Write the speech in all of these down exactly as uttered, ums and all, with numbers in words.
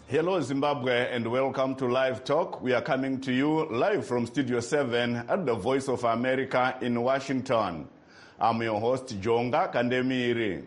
Hello Zimbabwe and welcome to Live Talk. We are coming to you live from Studio seven at the Voice of America in Washington. I'm your host Jonga Kandemiri.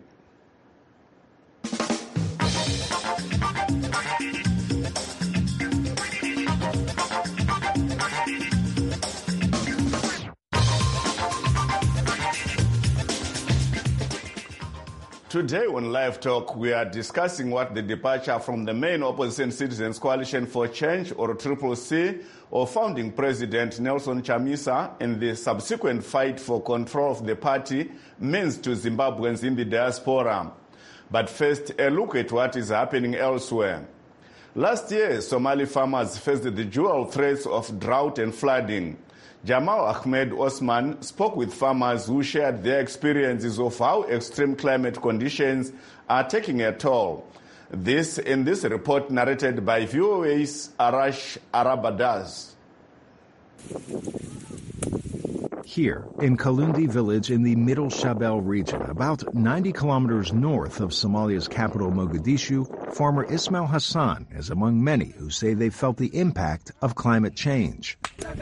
Today on Live Talk, we are discussing what the departure from the main opposition Citizens Coalition for Change, or Triple C, or founding President Nelson Chamisa and the subsequent fight for control of the party means to Zimbabweans in the diaspora. But first, a look at what is happening elsewhere. Last year, Somali farmers faced the dual threats of drought and flooding. Jamal Ahmed Osman spoke with farmers who shared their experiences of how extreme climate conditions are taking a toll. This in this report narrated by V O A's Arash Arabadaz. Here, in Kalundi village in the Middle Shabelle region, about ninety kilometers north of Somalia's capital Mogadishu, farmer Ismail Hassan is among many who say they felt the impact of climate change.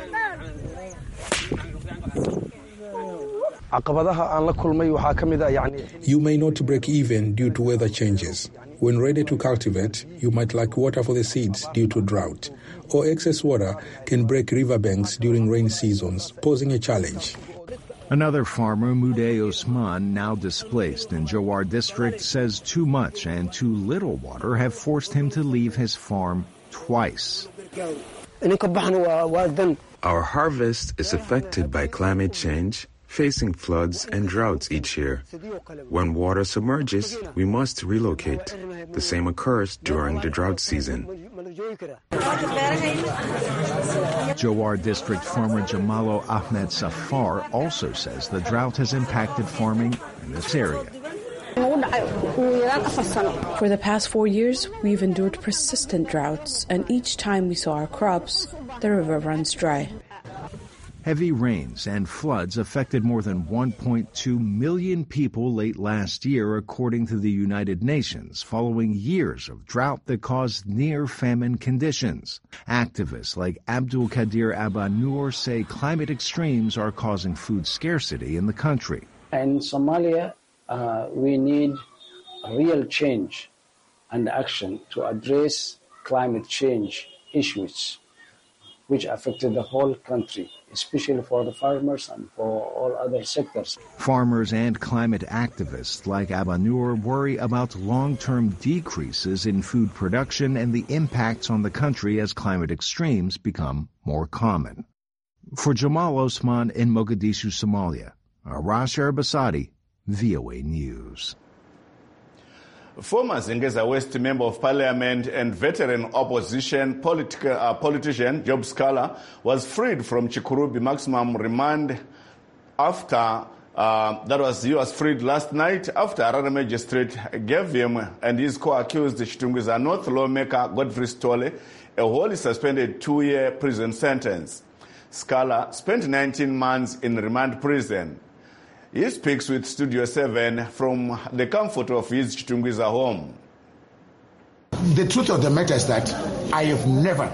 You may not break even due to weather changes. When ready to cultivate, you might lack water for the seeds due to drought, or excess water can break riverbanks during rain seasons, posing a challenge. Another farmer, Mude Osman, now displaced in Jowar district, says too much and too little water have forced him to leave his farm twice. Our harvest is affected by climate change, facing floods and droughts each year. When water submerges, we must relocate. The same occurs during the drought season. Jowar district farmer Jamalo Ahmed Safar also says the drought has impacted farming in this area. For the past four years, we've endured persistent droughts, and each time we saw our crops, the river runs dry. Heavy rains and floods affected more than one point two million people late last year, according to the United Nations, following years of drought that caused near-famine conditions. Activists like Abdul Qadir Abba Noor say climate extremes are causing food scarcity in the country. In Somalia, uh, we need real change and action to address climate change issues which affected the whole country, especially for the farmers and for all other sectors. Farmers and climate activists like Abanur worry about long-term decreases in food production and the impacts on the country as climate extremes become more common. For Jamal Osman in Mogadishu, Somalia, Arash Arbasadi, V O A News. Former Zengeza West Member of Parliament and veteran opposition politica, uh, politician Job Scala was freed from Chikurubi maximum remand after, uh, that was, he was freed last night after Harare magistrate gave him and his co-accused Chitungwiza North lawmaker Godfrey Stole a wholly suspended two-year prison sentence. Scala spent nineteen months in remand prison. He speaks with Studio seven from the comfort of his Chitungwiza home. The truth of the matter is that I have never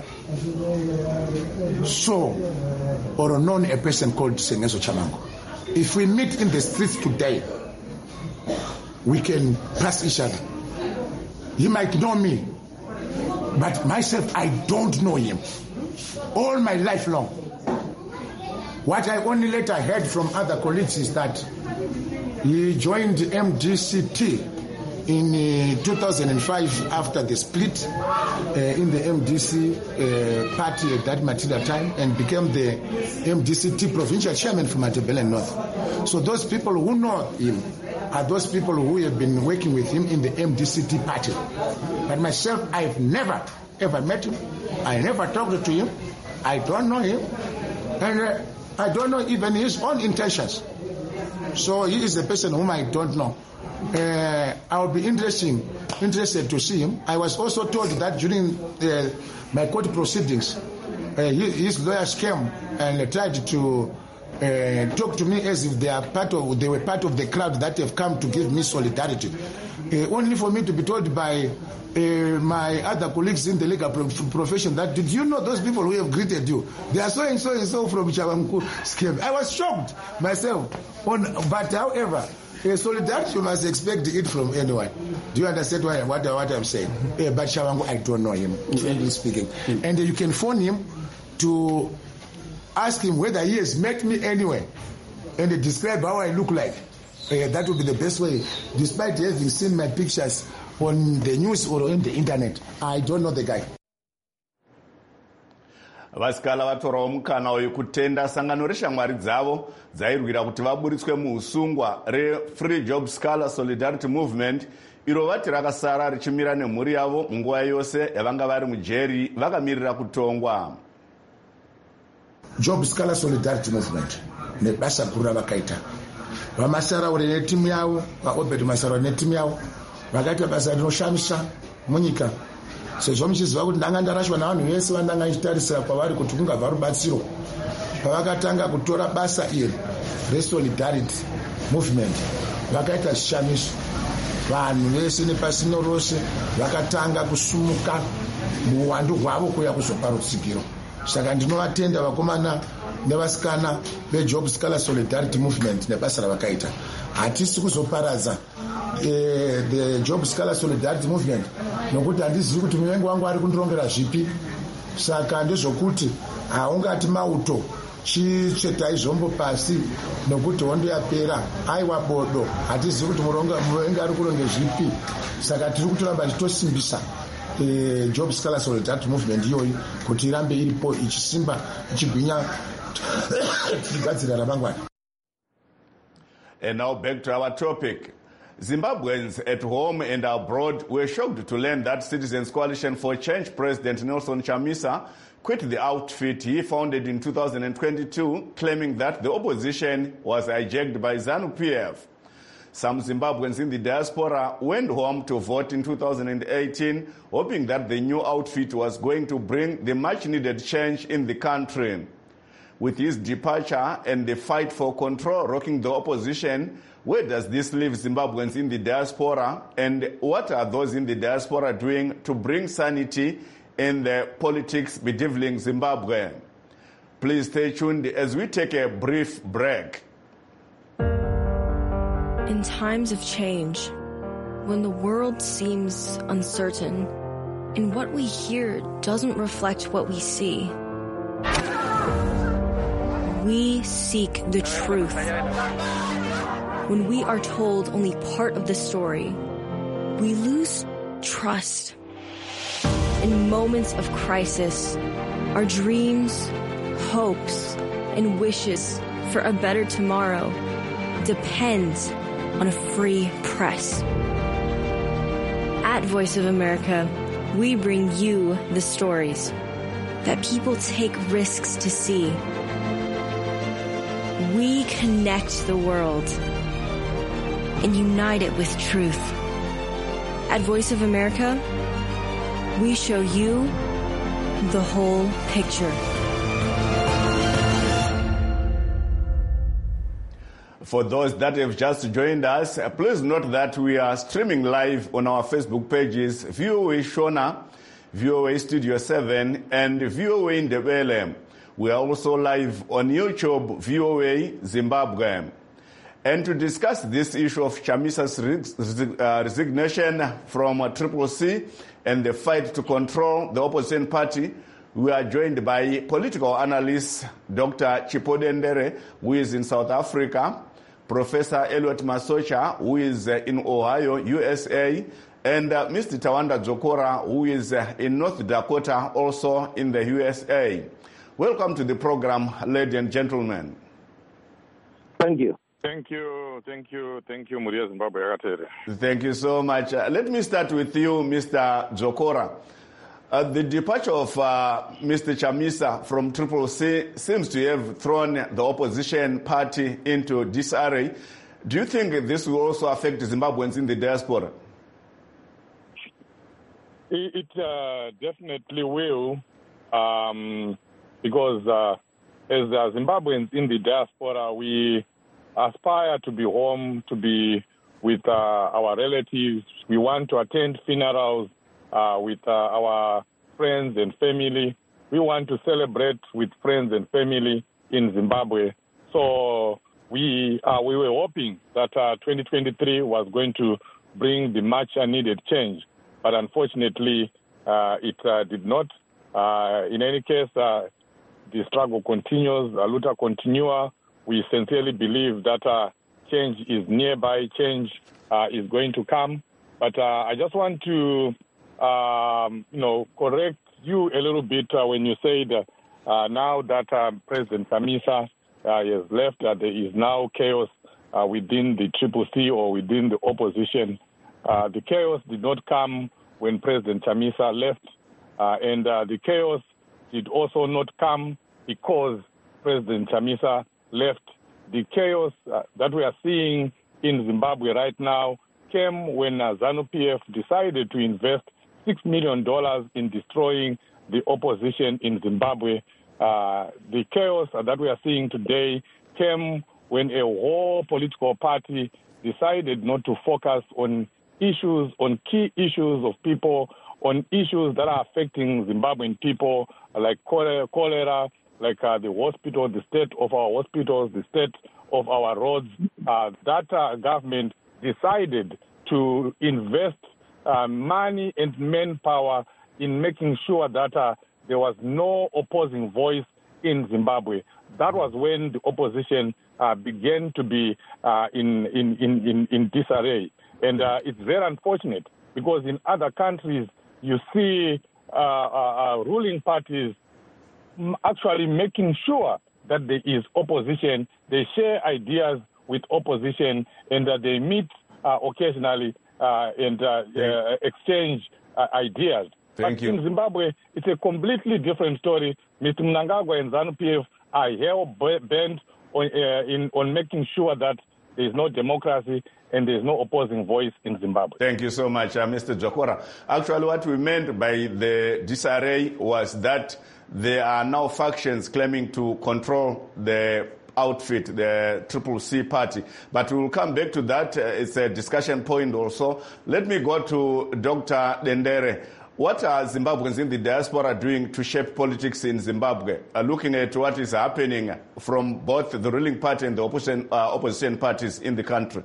saw or known a person called Sengezo Chamango. If we meet in the streets today, we can pass each other. He might know me, but myself, I don't know him. All my life long. What I only later heard from other colleagues is that he joined M D C T in uh, two thousand five after the split uh, in the M D C uh, party at that particular time and became the M D C T provincial chairman for Matabele North. So those people who know him are those people who have been working with him in the M D C T party. But myself, I've never, ever met him. I never talked to him. I don't know him. And uh, I don't know even his own intentions. So he is a person whom I don't know. Uh, I'll be interesting, interested to see him. I was also told that during uh, my court proceedings, uh, his lawyers came and tried to uh, talk to me as if they are part of, they were part of the crowd that have come to give me solidarity. Uh, only for me to be told by uh, my other colleagues in the legal profession that, did you know those people who have greeted you? They are so and so and so from Chawangu scheme. I was shocked myself. On, but however, uh, solidarity, you must expect it from anyone. Do you understand what, what, what I'm saying? Uh, but Chawangu, I don't know him, frankly speaking. And uh, you can phone him to ask him whether he has met me anywhere and uh, describe how I look like. Uh, that would be the best way, despite having seen my pictures on the news or on the internet. I don't know the guy. vasikala vatorawo mukana wekutenda sangano reshamwari dzavo dzairwira kuti vaburitswe muusungwa reFree Job Scholar Solidarity Movement, iro vati rakasara richimira nemhuri yavo munguva yose yavanga vari mujeri vakamirira kutongwa. Job Scholar Solidarity Movement nebasa guru ravakaita, vamasaraure netimu yavo, vaobed masaraure netimu yavo vakaita basa rinoshamisa munyika, sezvo muchiziva kuti ndanga ndarashwa navanhu vese vandanga ichitarisira kwavari kuti kungabva rubatsiro. Pavakatanga kutora basa iri reSolidarity Movement vakaita zvishamiso, vanhu vese nepasino rose vakatanga kusumuka muuwandu hwavo kuuya kuzopa rutsigiro. Saka ndinovatenda vakomana nevasikana veJob Scholar Solidarity Movement nebasa ravakaita. Hatisi kuzoparadza eh, the Job Scholar Solidarity Movement nokuti handizivi kuti muvengi wangu ari kundirongera zvipi. Saka ndezvokuti haungati mauto chichetai zvombo pasi nokuti hondo yapera, aiwa bodo, hatizivi kuti muvengi ari kuronge zvipi. Saka tiri kutoramba tichitosimbisa Uh, Job Scholar Solidarity Movement iyoyi kuti irambe iripo ichisimba ichigwinya tigadzira ramangwana. And now back to our topic. Zimbabweans at home and abroad were shocked to learn that Citizens Coalition for Change President Nelson Chamisa quit the outfit he founded in two thousand twenty-two, claiming that the opposition was hijacked by ZANU P F. Some Zimbabweans in the diaspora went home to vote in two thousand eighteen, hoping that the new outfit was going to bring the much-needed change in the country. With his departure and the fight for control rocking the opposition, where does this leave Zimbabweans in the diaspora, and what are those in the diaspora doing to bring sanity in the politics bedeviling Zimbabwe? Please stay tuned as we take a brief break. In times of change, when the world seems uncertain and what we hear doesn't reflect what we see, we seek the truth. When we are told only part of the story, we lose trust. In moments of crisis, our dreams, hopes, and wishes for a better tomorrow depend on a free press. At Voice of America, we bring you the stories that people take risks to see. We connect the world and unite it with truth. At Voice of America, we show you the whole picture. For those that have just joined us, please note that we are streaming live on our Facebook pages, V O A Shona, V O A Studio seven, and V O A Ndebele. We are also live on YouTube, V O A Zimbabwe. And to discuss this issue of Chamisa's resignation from Triple C and the fight to control the opposition party, we are joined by political analyst Doctor Chipode Ndere, who is in South Africa, Professor Elliot Masocha, who is in Ohio, U S A, and uh, Mister Tawanda Dzokora, who is uh, in North Dakota, also in the U S A. Welcome to the program, ladies and gentlemen. Thank you. Thank you, thank you, thank you, Muria Zimbabwe. Thank you so much. Uh, let me start with you, Mister Dzokora. Uh, the departure of uh, Mister Chamisa from Triple C seems to have thrown the opposition party into disarray. Do you think this will also affect Zimbabweans in the diaspora? It, it uh, definitely will, um, because uh, as uh, Zimbabweans in the diaspora, we aspire to be home, to be with uh, our relatives. We want to attend funerals uh, with uh, our friends and family. We want to celebrate with friends and family in Zimbabwe. So we uh, we were hoping that uh, twenty twenty-three was going to bring the much needed change, but unfortunately uh, it uh, did not. Uh, in any case, uh, the struggle continues, the luta continua. We sincerely believe that uh, change is nearby, change uh, is going to come. But uh, I just want to, um, you know, correct you a little bit uh, when you said uh, now that uh, President Chamisa uh, has left, uh, there is now chaos uh, within the Triple C or within the opposition. Uh, the chaos did not come when President Chamisa left, uh, and uh, the chaos did also not come because President Chamisa left. The chaos uh, that we are seeing in Zimbabwe right now came when uh, ZANU-P F decided to invest six million dollars in destroying the opposition in Zimbabwe. Uh, the chaos uh, that we are seeing today came when a whole political party decided not to focus on issues, on key issues of people, on issues that are affecting Zimbabwean people, like cholera, cholera like uh, the hospital, the state of our hospitals, the state of our roads. Uh, that uh, government decided to invest uh, money and manpower in making sure that uh, there was no opposing voice in Zimbabwe. That was when the opposition uh, began to be uh, in, in, in, in, in disarray. And uh, it's very unfortunate because in other countries you see uh, uh, uh, ruling parties actually making sure that there is opposition. They share ideas with opposition and that they meet uh, occasionally uh, and uh, uh, exchange uh, ideas. Thank but you. In Zimbabwe, it's a completely different story. Mister Mnangagwa and ZANU-P F are hell-bent on, uh, in, on making sure that there is no democracy and there is no opposing voice in Zimbabwe. Thank you so much, uh, Mister Jokora. Actually, what we meant by the disarray was that there are now factions claiming to control the outfit, the Triple C party. But we will come back to that. Uh, it's a discussion point also. Let me go to Doctor Dendere. What are Zimbabweans in the diaspora doing to shape politics in Zimbabwe? Uh, looking at what is happening from both the ruling party and the opposition, uh, opposition parties in the country.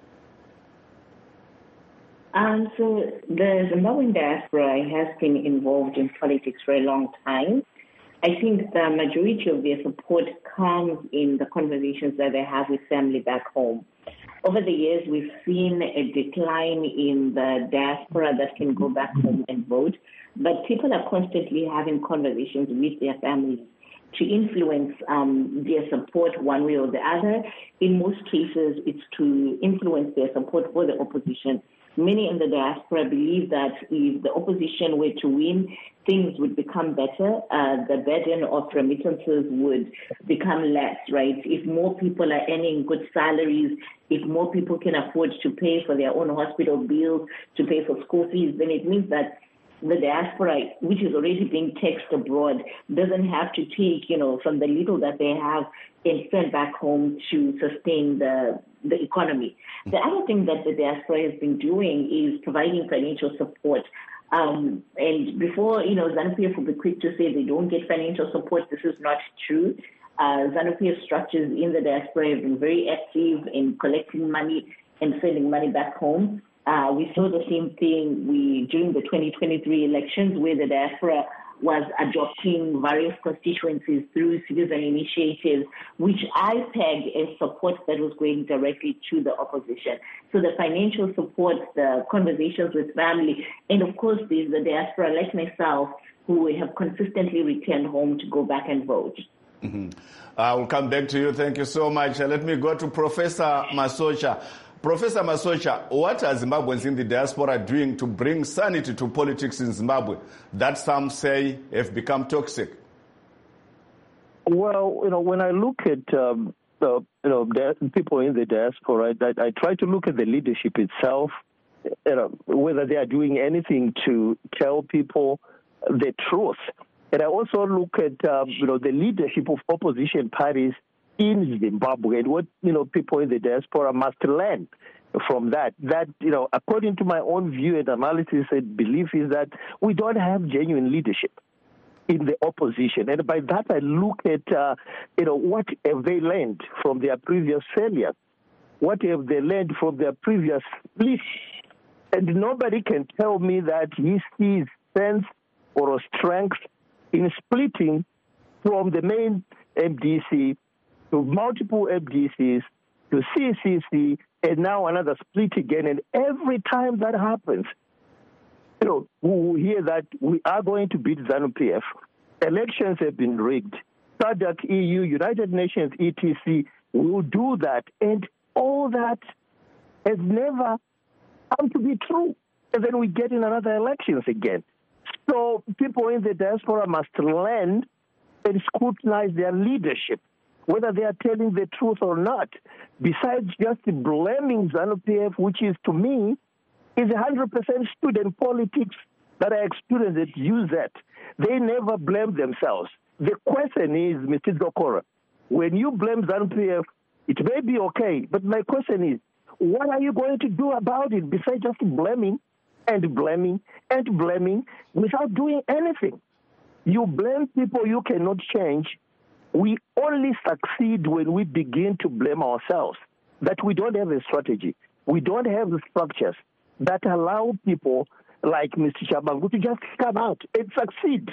Um, so the Zimbabwean diaspora has been involved in politics for a long time. I think the majority of their support comes in the conversations that they have with family back home. Over the years, we've seen a decline in the diaspora that can go back home and vote, but people are constantly having conversations with their families to influence um, their support one way or the other. In most cases, it's to influence their support for the opposition. Many in the diaspora believe that if the opposition were to win, things would become better. Uh, the burden of remittances would become less, right? If more people are earning good salaries, if more people can afford to pay for their own hospital bills, to pay for school fees, then it means that the diaspora, which is already being taxed abroad, doesn't have to take, you know, from the little that they have and send back home to sustain the the economy. The other thing that the diaspora has been doing is providing financial support. Um, and before, you know, ZANU-P F will be quick to say they don't get financial support. This is not true. Uh, ZANU-P F structures in the diaspora have been very active in collecting money and sending money back home. Uh, we saw the same thing we during the twenty twenty-three elections, where the diaspora was adopting various constituencies through citizen initiatives, which I pegged as support that was going directly to the opposition. So the financial support, the conversations with family, and of course there's the diaspora like myself who have consistently returned home to go back and vote. Mm-hmm. I will come back to you. Thank you so much. Uh, let me go to Professor Masocha. Professor Masocha, what are Zimbabweans in the diaspora doing to bring sanity to politics in Zimbabwe that some say have become toxic? Well, you know, when I look at um, the you know the people in the diaspora, I, I try to look at the leadership itself, you know, whether they are doing anything to tell people the truth And I also look at, um, you know, the leadership of opposition parties in Zimbabwe and what, you know, people in the diaspora must learn from that. That, you know, according to my own view and analysis and belief is that we don't have genuine leadership in the opposition. And by that, I look at, uh, you know, what have they learned from their previous failures? What have they learned from their previous splits? And nobody can tell me that he sees sense or strength in splitting from the main M D C to multiple M D Cs to C C C and now another split again. And every time that happens, you know, we hear that we are going to beat ZANU P F. Elections have been rigged. SADC, E U, United Nations, et cetera will do that. And all that has never come to be true. And then we get in another elections again. So people in the diaspora must learn and scrutinize their leadership, whether they are telling the truth or not, besides just blaming ZANU P F, which is, to me, is one hundred percent student politics that I experienced at U Z. They never blame themselves. The question is, Mister Dzokora, when you blame ZANU P F, it may be okay, but my question is, what are you going to do about it besides just blaming and blaming and blaming without doing anything? You blame people you cannot change. We only succeed when we begin to blame ourselves, that we don't have a strategy. We don't have the structures that allow people like Mister Shabangu to just come out and succeed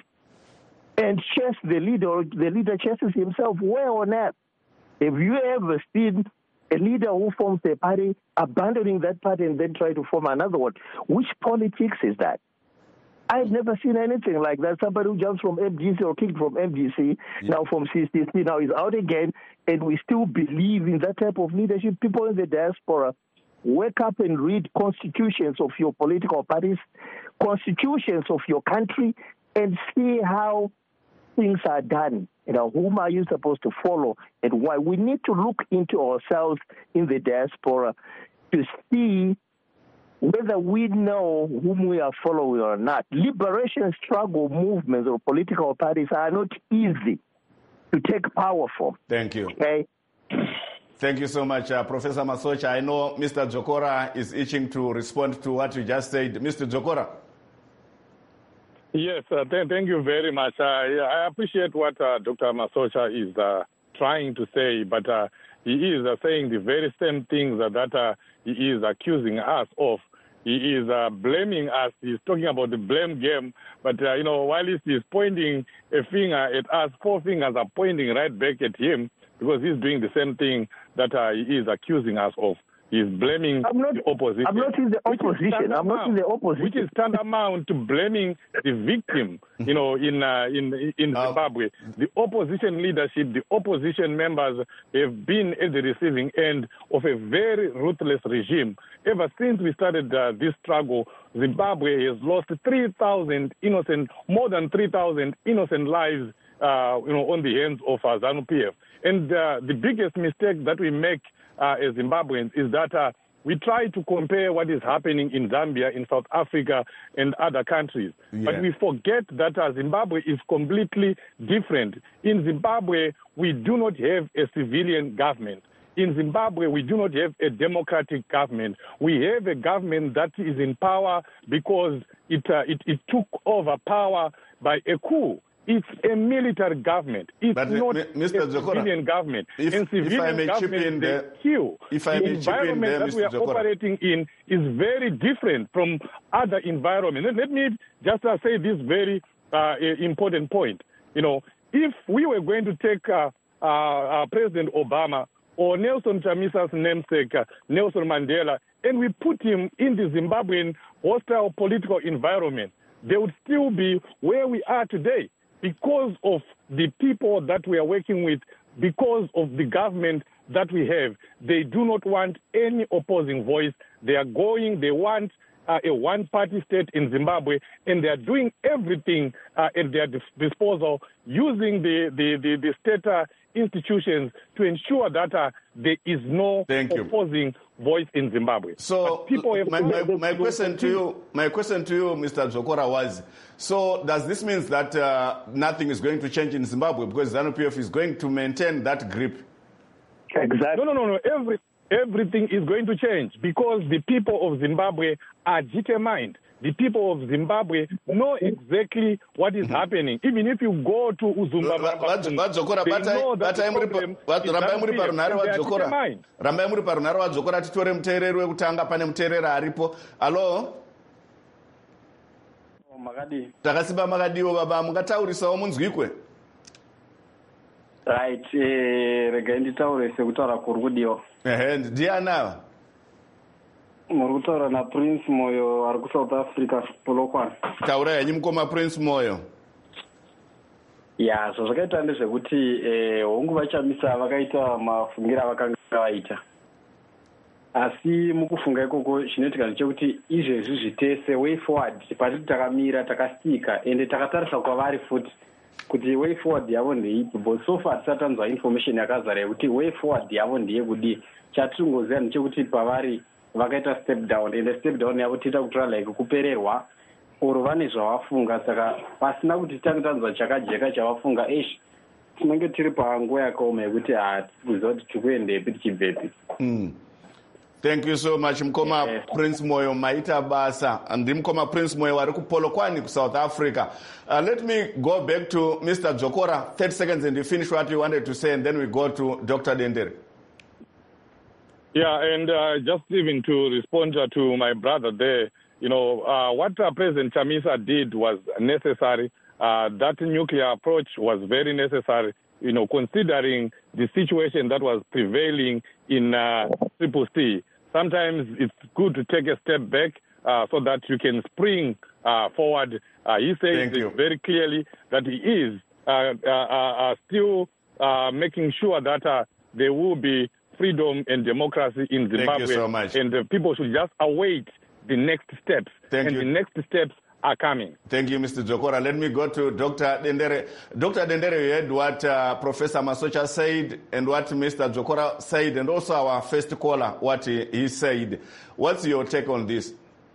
and chase the leader. The leader chases himself. Where on earth have you ever seen a leader who forms a party, abandoning that party and then try to form another one? Which politics is that? I've never seen anything like that. Somebody who jumps from M D C or kicked from M D C, yeah. now from C C C, now is out again, and we still believe in that type of leadership. People in the diaspora, wake up and read constitutions of your political parties, constitutions of your country, and see how things are done. You know, whom are you supposed to follow and why? We need to look into ourselves in the diaspora to see whether we know whom we are following or not. Liberation struggle movements or political parties are not easy to take power from. Thank you. Okay? Thank you so much, uh, Professor Masocha. I know Mister Dzokora is itching to respond to what you just said. Mister Dzokora. Yes, uh, th- thank you very much. Uh, I appreciate what uh, Doctor Masocha is uh, trying to say, but uh, he is uh, saying the very same things that, that uh, he is accusing us of. He is uh, blaming us. He's talking about the blame game. But, uh, you know, while he's pointing a finger at us, four fingers are pointing right back at him because he's doing the same thing that uh, he is accusing us of. He's blaming I'm not, the opposition. I'm not in the opposition. I'm not in the opposition. Which is tantamount to blaming the victim, you know, in uh, in in Zimbabwe. The opposition leadership, the opposition members have been at the receiving end of a very ruthless regime. Ever since we started uh, this struggle, Zimbabwe has lost three thousand innocent, more than three thousand innocent lives, uh, you know, on the hands of uh, ZANU P F. And uh, the biggest mistake that we make Uh, as Zimbabweans is that uh, we try to compare what is happening in Zambia, in South Africa, and other countries. Yeah. But we forget that uh, Zimbabwe is completely different. In Zimbabwe, we do not have a civilian government. In Zimbabwe, we do not have a democratic government. We have a government that is in power because it, uh, it, it took over power by a coup. It's a military government. It's but not Mister a Dzokora, civilian government. If, in civilian if I may chip in there, kill. If I the may environment chip in there, that Mister we are Dzokora. operating in is very different from other environments. Let, let me just uh, say this very uh, important point. You know, if we were going to take uh, uh, uh, President Obama or Nelson Chamisa's namesake, uh, Nelson Mandela, and we put him in the Zimbabwean hostile political environment, they would still be where we are today. Because of the people that we are working with, because of the government that we have, they do not want any opposing voice. They are going, they want uh, a one-party state in Zimbabwe, and they are doing everything uh, at their dis- disposal, using the, the, the, the state uh, institutions to ensure that uh, there is no Thank opposing you. voice in Zimbabwe. So people have my, my, my question to you, my question to you, Mister Dzokora, was: so does this mean that uh, nothing is going to change in Zimbabwe because ZANU P F is going to maintain that grip? No, Exactly. no, no, no. Every everything is going to change because the people of Zimbabwe are determined. The people of Zimbabwe know exactly what is happening. Even if you go to Uzumba, vadzokora rambai muri parunhare vadzokora rambai muri parunhare vadzokora titore muteereri wekutanga pane muteereri aripo. Alo, takasimba makadiwo baba, mungataurisawo munzwikwe? Right, regai nditaure sekutaura kuri kudiwa. Ehe, ndiana muri kutaura na Prince Moyo ari kuSouth Africa Polokwane. Taura yanyi mukoma Prince Moyo. Ya, so zvakaita ndezvekuti eh hongu vachamisa vakaita mafungira vakanga vaita. Asi mukufunga ikoko chinoitika ndechekuti izvezvi zvitese way forward patiti takamira takastika ende takatarisa kwavari futi kuti way forward yavo ndeipi, but so far tisatanzwa information yakazara yekuti way forward yavo ndeyekudii. Chatiringoziva ndechekuti pavari vakaita step down ende step down yavo tiita kutora like kupererwa oro vane zvavafunga, saka pasina kuti titange tanzwa chakajeka chavafunga eshi tinenge tiri panguva yakaoma yekuti hatikuziva kuti tikuendepi tichibvepi. Mm. Thank you so much mukoma yes. Prince Moyo maita basa. Ndi mukoma Prince Moyo wari kuPolokwane South Africa. Uh, let me go back to Mister Dzokora, thirty seconds, and you finish what you wanted to say, and then we go to Doctor Dendere. Yeah, and uh, just even to respond to my brother there, you know, uh, what uh, President Chamisa did was necessary. Uh, that nuclear approach was very necessary, you know, considering the situation that was prevailing in uh, Triple C. Sometimes it's good to take a step back uh, so that you can spring uh, forward. Uh, he says very clearly that he is uh, uh, uh, still uh, making sure that uh, there will be freedom and democracy in Zimbabwe. Thank you so much. And uh, people should just await the next steps. Thank and you. the next steps are coming. Thank you, Mister Dzokora. Let me go to Doctor Dendere. Doctor Dendere, you heard what uh, Professor Masocha said and what Mister Dzokora said, and also our first caller, what he, he said. What's your take on this?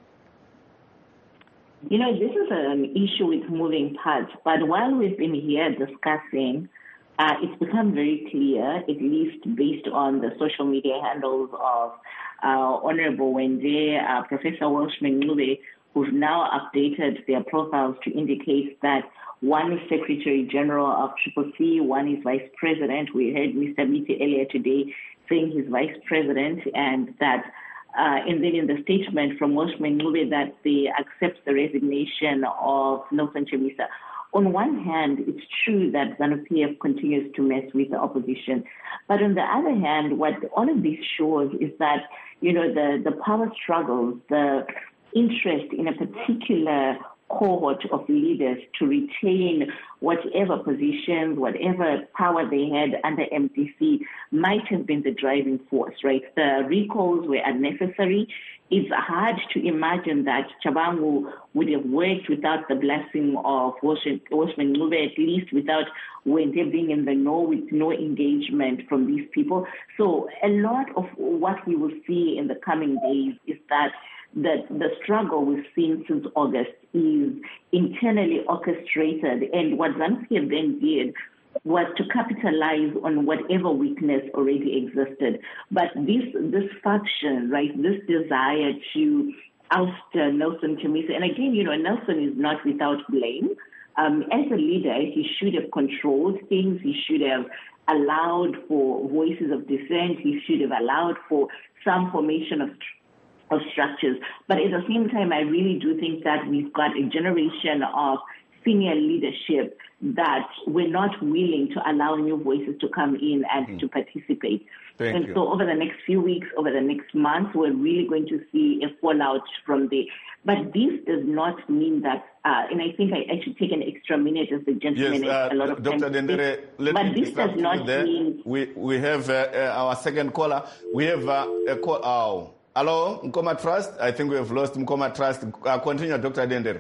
You know, this is an issue with moving parts, but while we've been here discussing, uh, it's become very clear, at least based on the social media handles of uh, Honorable Wende, uh, Professor Welshman Ncube, who've now updated their profiles to indicate that one is Secretary General of Triple C, one is Vice President. We heard Mister Biti earlier today saying he's Vice President, and that, uh, and then in the statement from Welshman Ncube that they accept the resignation of Nelson Chamisa. On one hand, it's true that ZANU P F continues to mess with the opposition. But on the other hand, what all of this shows is that, you know, the, the power struggles, the interest in a particular cohort of leaders to retain whatever positions, whatever power they had under M D C might have been the driving force, right? The recalls were unnecessary. It's hard to imagine that Chabangu would have worked without the blessing of Welshman Ncube, at least without Wende being in the know, with no engagement from these people. So a lot of what we will see in the coming days is that that the struggle we've seen since August is internally orchestrated, and what ZANU P F then did was to capitalize on whatever weakness already existed. But this this faction, right, this desire to oust uh, Nelson Chamisa, and again, you know, Nelson is not without blame. Um, as a leader, he should have controlled things. He should have allowed for voices of dissent. He should have allowed for some formation of of structures. But at the same time, I really do think that we've got a generation of senior leadership that we're not willing to allow new voices to come in and mm. to participate. Thank and you. so over the next few weeks, over the next months, we're really going to see a fallout from there. But this does not mean that, uh, and I think I, I should take an extra minute as the gentleman Yes, uh, a lot of Doctor time. Dendere, let but me this does not there. mean... We, we have uh, uh, our second caller. We have uh, a call. Oh. Hello, Mkoma Trust. I think we have lost Mkoma Trust. Uh, continue, Doctor Dendere.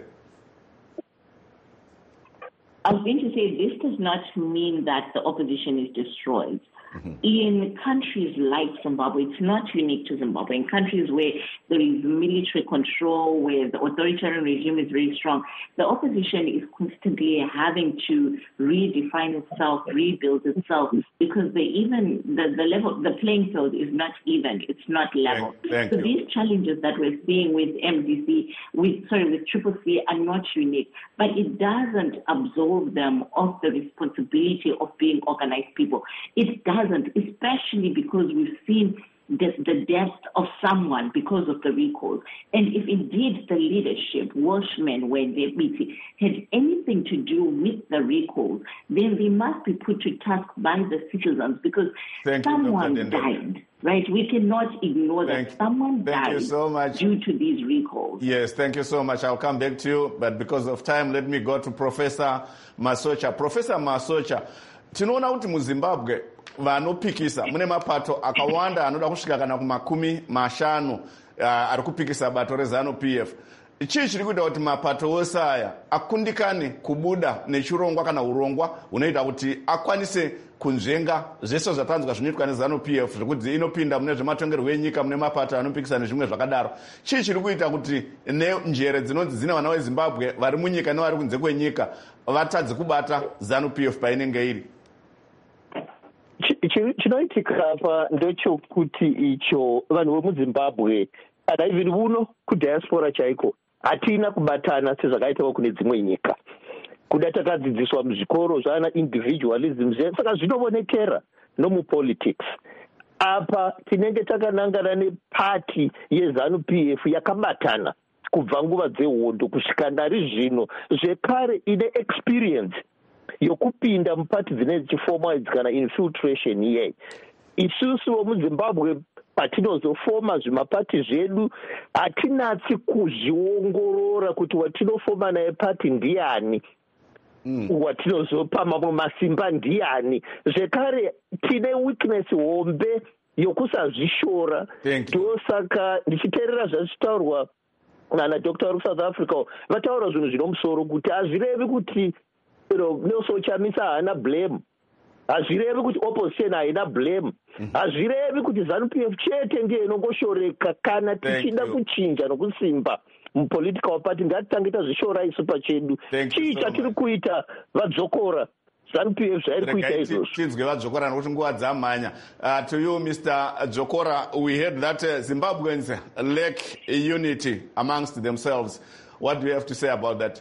I was going to say this does not mean that the opposition is destroyed. Mm-hmm. In countries like Zimbabwe, it's not unique to Zimbabwe. In countries where there is military control, where the authoritarian regime is very strong, the opposition is constantly having to redefine itself, rebuild itself, because they even the, the level, the playing field is not even, it's not level. Thank, thank so you. These challenges that we're seeing with M D C, with sorry, with Triple C are not unique, but it doesn't absolve them of the responsibility of being organized people. It doesn't, especially because we've seen the, the death of someone because of the recalls. And if indeed the leadership, Welshman, when they meeting, had anything to do with the recalls, then they must be put to task by the citizens, because Thank someone you, died. Right? We cannot ignore thank, that someone thank died you so much. due to these recalls. Yes, thank you so much. I'll come back to you, but because of time, let me go to Professor Masocha. Professor Masocha, tinoona kuti muZimbabwe vanopikisa mune mapato akawanda anoda kusvika kana kumakumi mashanu uh, ari kupikisa bato reZANU-P F. Chii chiri kuita kuti mapato ose aya akundikane kubuda nechirongwa kana urongwa hunoita kuti akwanise kunzvenga zvese zvatanzwa zvinoitwa neZANU-P F zvekuti inopinda mune zvematongerwo enyika mune mapato anopikisa nezvimwe zvakadaro? Chii chiri kuita kuti nenjere dzinonzi dzine vana veZimbabwe vari munyika nevari kunze kwenyika vatadze kubata ZANU-P F painenge iri? Chinoitika apa ndechokuti icho vanhu vemuZimbabwe kana even uno kudiaspora chaiko hatina kubatana sezvakaitawo kune dzimwe nyika. Kuda takadzidziswa muzvikoro zvana individualism, saka zvinoonekera nomupolitics. Apa tinenge takanangana nepati yeZANU-P F yakabatana kubva nguva dzehondo kusvika ndari zvino, zvekare ine experience yokupinda mupati dzine dzichifoma kana infiltration iyeyi. Isusu vomuZimbabwe patinozofoma zvimapati zvedu hatinatsi kuzviongorora kuti watinofoma naye pati ndiani, mm. watinozopa mamwe masimba ndiani. Zvekare tine weakness hombe yokusazvishora. Ndosaka ndichiteerera zvazvitaurwa nana Doctor uri South Africa, vataura zvinhu zvinomusoro kuti hazvirevi kuti Nelson Chamisa haana blame, hazvirevi kuti opposition haina blame, hazvirevi kuti ZANU-P F chete ndiye inongoshoreka kana tichida kuchinja nokusimba mupolitical party. Ngatitange tazvishora isu pachedu. Chii chatiri kuita vadzokora ZANU-P F zvairi kuita izvozvo? Tinzwe vadzokora nokuti nguva dzamhanya. Uh, to you, Mister Dzokora, we heard that uh, Zimbabweans lack unity amongst themselves. What do you have to say about that?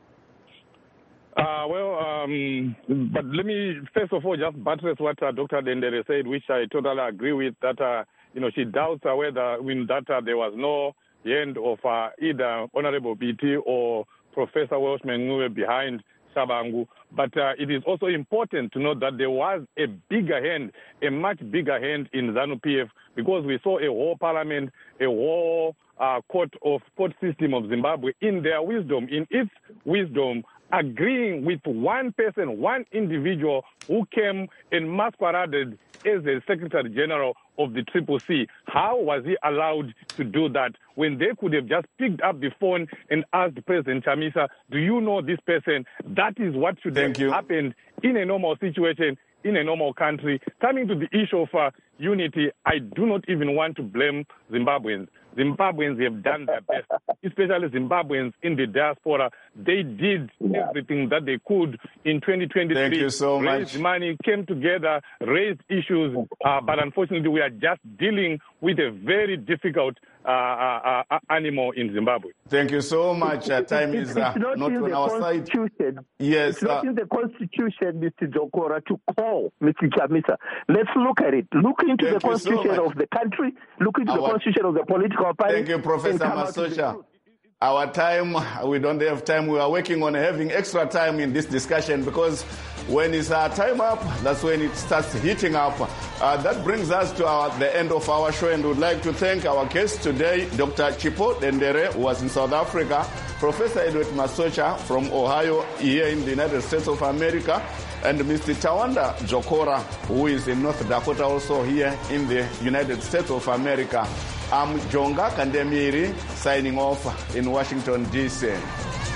Uh, well, um, but let me first of all just buttress what uh, Doctor Dendere said, which I totally agree with. That uh, you know, she doubts uh, whether when that uh, there was no hand of uh, either Honorable B T or Professor Welshman behind Shabangu. But uh, it is also important to note that there was a bigger hand, a much bigger hand in ZANU-P F, because we saw a whole parliament, a whole uh, court of court system of Zimbabwe in their wisdom, in its wisdom, agreeing with one person, one individual who came and masqueraded as the Secretary General of the Triple C. How was he allowed to do that when they could have just picked up the phone and asked President Chamisa, do you know this person? That is what should Thank have you. happened in a normal situation, in a normal country. Coming to the issue of uh, unity, I do not even want to blame Zimbabweans. Zimbabweans have done their best, especially Zimbabweans in the diaspora. They did yeah. everything that they could in twenty twenty-three. Thank you so raised much. money, came together, raised issues, uh, but unfortunately we are just dealing with a very difficult uh, uh, uh, animal in Zimbabwe. Thank you so much. Uh, time it's, is uh, it's not, not in on the our side. Yes. It's not uh, in the Constitution, Mister Dzokora, to call Mister Chamisa. Let's look at it. Look into Thank the you so Constitution much. of the country. Look into Our, the Constitution of the political party. Thank you, Professor Masocha. Our time, we don't have time. We are working on having extra time in this discussion because when it's our time up, that's when it starts heating up. Uh, that brings us to our, the end of our show, and we'd like to thank our guest today, Doctor Chipo Dendere, who was in South Africa, Professor Edward Masocha from Ohio, here in the United States of America, and Mister Tawanda Dzokora, who is in North Dakota, also here in the United States of America. I'm Jonga Kandemiri, signing off in Washington, D C